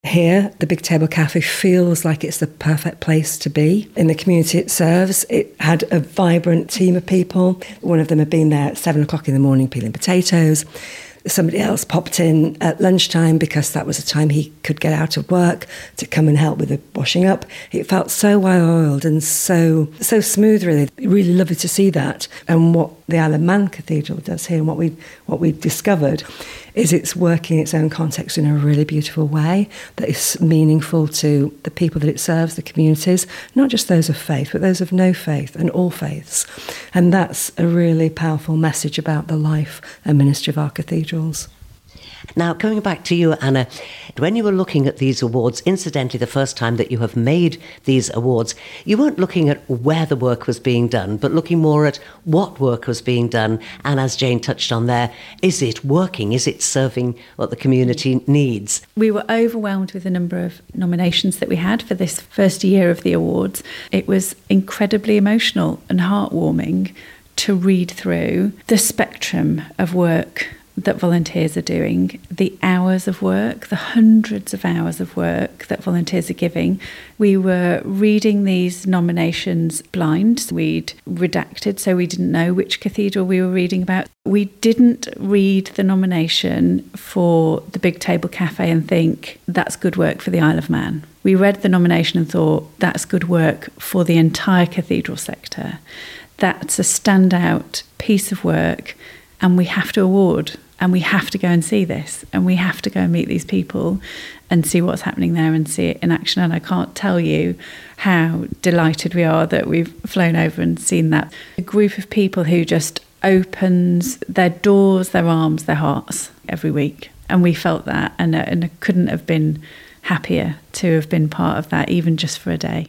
Here, the Big Table Cafe feels like it's the perfect place to be. In the community it serves, it had a vibrant team of people. One of them had been there at 7 o'clock in the morning peeling potatoes. Somebody else popped in at lunchtime because that was the time he could get out of work to come and help with the washing up. It felt so well-oiled and so smooth, really. Really lovely to see that. And what the Isle of Man Cathedral does here and what we've discovered is it's working its own context in a really beautiful way that is meaningful to the people that it serves, the communities, not just those of faith, but those of no faith and all faiths. And that's a really powerful message about the life and ministry of our cathedrals. Now, coming back to you, Anna, when you were looking at these awards, incidentally, the first time that you have made these awards, you weren't looking at where the work was being done, but looking more at what work was being done. And as Jane touched on there, is it working? Is it serving what the community needs? We were overwhelmed with the number of nominations that we had for this first year of the awards. It was incredibly emotional and heartwarming to read through the spectrum of work that volunteers are doing, the hours of work, the hundreds of hours of work that volunteers are giving. We were reading these nominations blind. We'd redacted, so we didn't know which cathedral we were reading about. We didn't read the nomination for the Big Table Cafe and think, that's good work for the Isle of Man. We read the nomination and thought, that's good work for the entire cathedral sector. That's a standout piece of work, and we have to award. And we have to go and see this, and we have to go and meet these people and see what's happening there and see it in action. And I can't tell you how delighted we are that we've flown over and seen that. A group of people who just opens their doors, their arms, their hearts every week. And we felt that, and I couldn't have been happier to have been part of that, even just for a day.